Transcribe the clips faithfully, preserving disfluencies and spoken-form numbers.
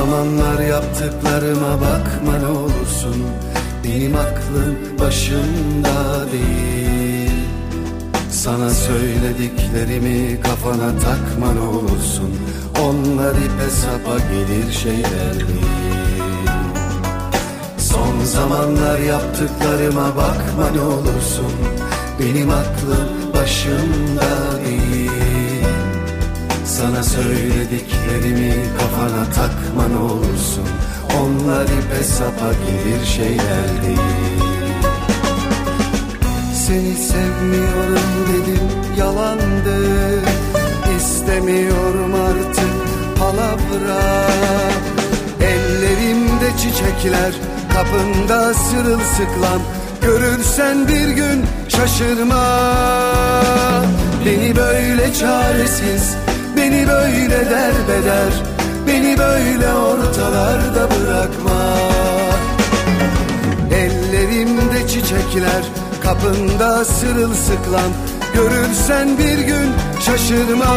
zamanlar yaptıklarıma bakma ne olursun. Benim aklım başımda değil. Sana söylediklerimi kafana takma ne olursun. Onlar ipe sapa gelir şeyler değil. Son zamanlar yaptıklarıma bakma ne olursun. Benim aklım başımda değil. Sana söylediklerimi kafana takma ne olursun. Onlar ipe sapa gelir şeyler değil. Seni sevmiyorum dedim, yalandı. İstemiyorum artık palavra. Ellerimde çiçekler, kapında sırılsıklam. Görürsen bir gün şaşırma. Beni böyle çaresiz, beni böyle derbeder, beni böyle ortalarda bırakma. Ellerimde çiçekler, kapında sırılsıklam. Görürsen bir gün şaşırma.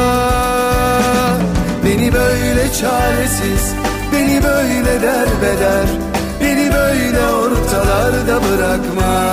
Beni böyle çaresiz, beni böyle derbeder, beni böyle ortalarda bırakma.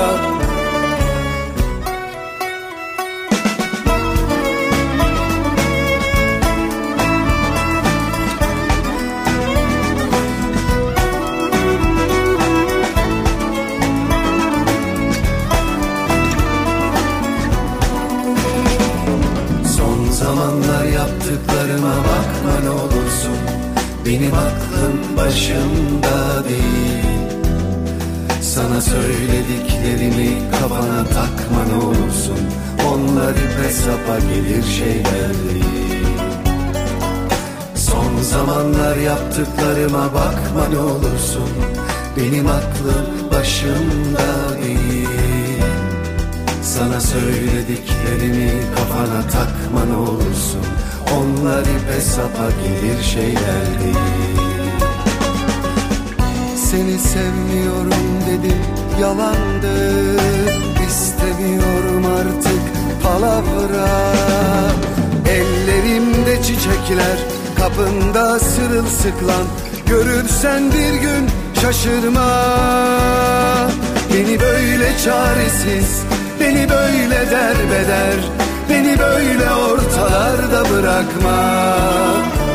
Zamanlar yaptıklarıma bakma ne olursun. Benim aklım başımda değil. Sana söylediklerimi kafana takma ne olursun. Onlar ipe sapa gelir şeyler değil. Son zamanlar yaptıklarıma bakma ne olursun. Benim aklım başımda değil. Sana söylediklerimi kafana takma ne olursun. Onlar ipe sapa gelir şeyler değil. Seni sevmiyorum dedim, yalandı. İstemiyorum artık palavra. Ellerimde çiçekler, kapında sırılsıklam. Görürsen bir gün şaşırma. Beni böyle çaresiz, beni böyle derbeder, beni böyle ortalarda bırakma.